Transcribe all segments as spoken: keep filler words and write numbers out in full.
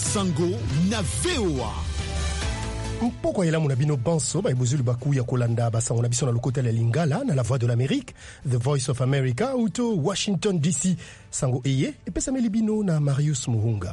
Sango na V O A. Mpoko yela muna bino banso ba ibuzulu baku ya kolanda basango na biso na lokota ya Lingala na la voix de l'Amérique, The Voice of America auto Washington D C. Sango eye epesa meli bino na Marius Muhunga.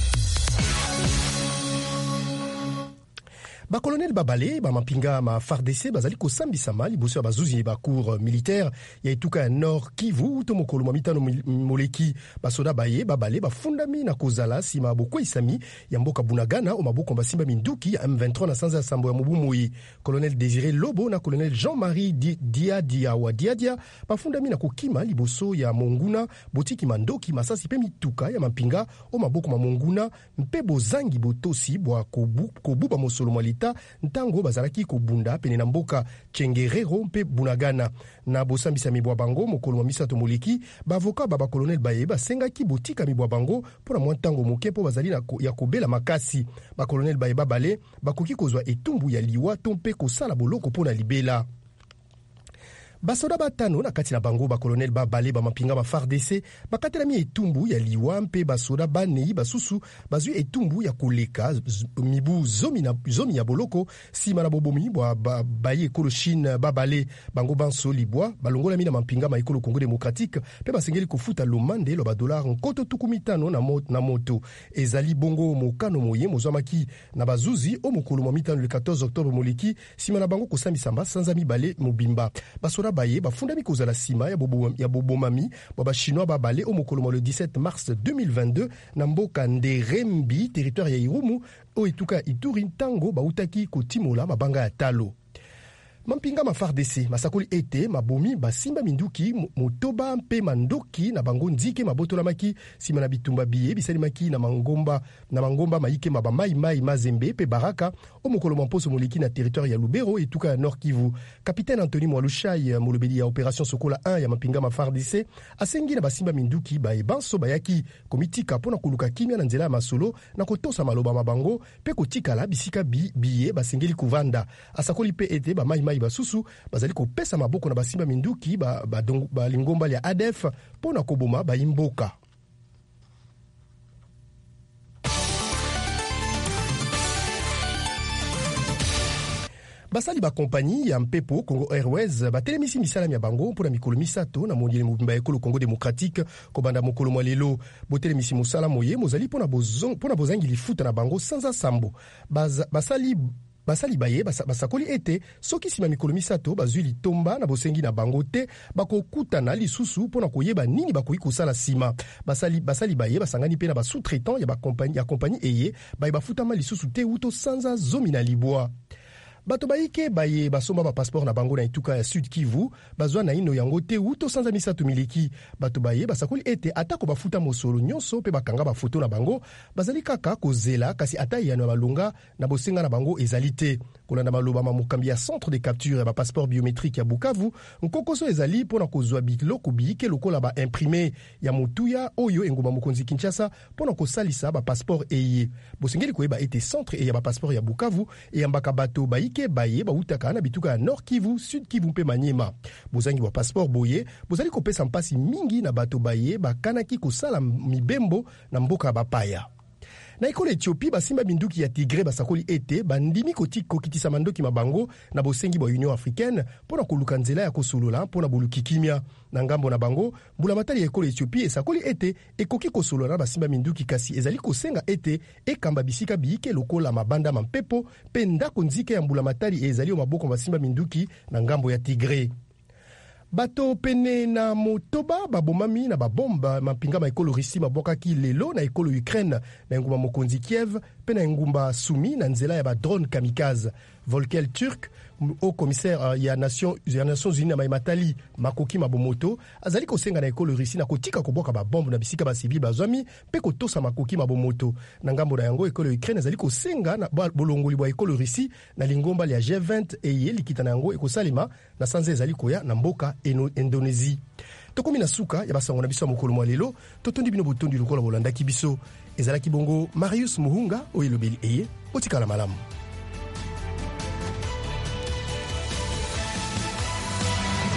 Ba colonel Babale ba mapinga ma F A R D C bazali ko sambisa mali boso ba zuzi ba cour militaire ya etuka ya Nord Kivu to mokolo mamitano moleki ba soda baye Babale ba fundami na kozala sima boko isami ya mboka Bunagana o maboko basimba minduki ya M vingt-trois na sanza sambo ya Mubumui. Colonel Désiré Lobo na colonel Jean-Marie Diadia wa Diadia ba fundami na kokima liboso ya Monguna botiki mandoki masasi pe mituka ya mapinga o maboko ma Monguna mpe bozangi botosi bwa kobu kobuba mosolo mwali ntango bazalaki kobunda pene na mboka Chengerero mpe Bunagana na bosambisa mibwa bango mokolo wa misato moleki bavoka baba colonel baye basengaki botika mibwa bango pona mwa ntango moke po bazali na ya kobela makasi ba colonel baye babale bakoki kozwa etumbu ya liwa to mpe kosala boloko pona libela. Basoda batano na kati na bango ba colonel Babale ba mapinga ma F A R D C bakatela mi etumbu ya liwa mpe basoda banei basusu bazwi etumbu ya koleka mibu zomi na zomi ya boloko sima na bobomi bwa ba, baye ekolo Chine Babale bango banso libwa balongola mi na mapinga ma ekolo Congo démocratique pe basengeli kofuta lomande lo ba dollar nkoto tukumitano na moto na moto ezali bongo mokano moye mozamaki na bazuzi o mokolo mo mitano le quatorze octobre moleki sima na bango kosambisa mba sanza mibale mobimba basoda baye bafundami kozala sima ya bobo ya bobomami ba chinois babale o mokolo le dix-sept mars deux mille vingt-deux na mboka Nderembi territoire ya Irumu o etuka Ituri ntango bautaki kotimola mabanga ya talo. Mampinga ma F A R D C masakoli ete mabomi basimba minduki motoba mpe mandoki na bango nzike mabotolamaki sima na bitumba biye bisalimaki na mangomba na mangomba maike maba mai mai mazembe pe baraka o mokolo mposo moleki na territoire ya Lubero etuka ya Nord Kivu. Capitaine Anthony Mwalushai molobeli ya opération Sokola un ya mampinga ma F A R D C asengi na basimba minduki ba ebanso bayaki komitika pona koluka kimia na nzela ya masolo na kotosa maloba mabango pe kotikala bisika bi biye basengeli kuvanda asakoli pe ete ba mai mai basusu bazali kopesa maboko na basimba minduki ba, ba, ba lingomba ya A D F pona koboma ba imboka. Basali ba kompagnie ya mpepo Congo Airways batelemisi misala ya bango mpona mikolo misato na moniele mobimba ekolo Congo démocratique kobanda mokolo mwa lelo botelemisi musala moye mozali pona bozong pona bozangi lifuta na bango sanza sambo Baz, basali basali baye basakoli ete soki sima mikolo misato bazwi litomba na bosengi na bango te bakokutana lisusu pona koyeba nini bakoki kosala sima basali basali baye basangani pe na ba sous-traitant ya ba compagnie ya compagnie eye baye bafutama lisusu te uto sanza zomi na libwa. Bato baike baye basomba ba passeport na bango na ituka ya Sud Kivu bazwa na ino yango te uto sanza misato miliki bato baye basakoli ete atako bafuta mosolo nyonso pe bakanga ba photo na bango bazali kaka kozela kasi ata ya na balunga na bosenga na bango ezali te kolanda maloba mamukambi ya centre de capture ya ba passeport biométrique ya Bukavu nkokoso ezali pona kozwa biloko biike lokola ba imprimer ya mutuya oyo engoma mokonzi Kinshasa pona kosalisa ba passeport eye bosengeli koyeba ete centre ya ba passeport ya Bukavu e ambaka bato baike baye bautaka na bituka ya Nord Kivu, Sud Kivu mpe Manyema. Bozangi wa passeport boye, bozali kopesa mpasi mingi na bato baye bakanaki kosala mibembo na mboka bapaya. Na ekolo Ethiopie basimba binduki ya Tigre basakoli ete bandimi koti kokitisa mandoki mabango na bosengi ba Union Africaine pona koluka nzela ya kosolola pona boluki kimia na ngambo na bango mbula matali ya ekolo Ethiopie esakoli ete ekoki kosolola basimba minduki kasi ezali kosenga ete ekamba bisika biike lokola mabanda mampepo pe ndako nzike ya mbula matali ezali o maboko basimba minduki na ngambo ya Tigre. Bato pene na motoba babomami na babomba mapinga ma ekolo Russie mabokaki lelo na ekolo Ukraine na ngumba mokonzi Kiev pe na ngumba Sumi na nzela ya ba drone kamikaze. Volker Turk au commissaire ya nation ya Nations Unies na maimatali makoki mabomoto azali kosenga na ekolo Russie na kotika koboka ba bombe na bisika ba civil bazwami pe kotosa makoki mabomoto na ngambo na yango ekolo Ukraine azali kosenga na bolongoli bwa ekolo Russie na lingomba ya G vingt eye likita na yango ekosalima na sanze ezali koya na mboka Indonésie. Tokomi na suka ya basango na biso mokolo mwa lelo totondi bino botondi lokola bolanda kibiso ezalaki bongo Marius Muhunga oyelobeli eye otikala malamu.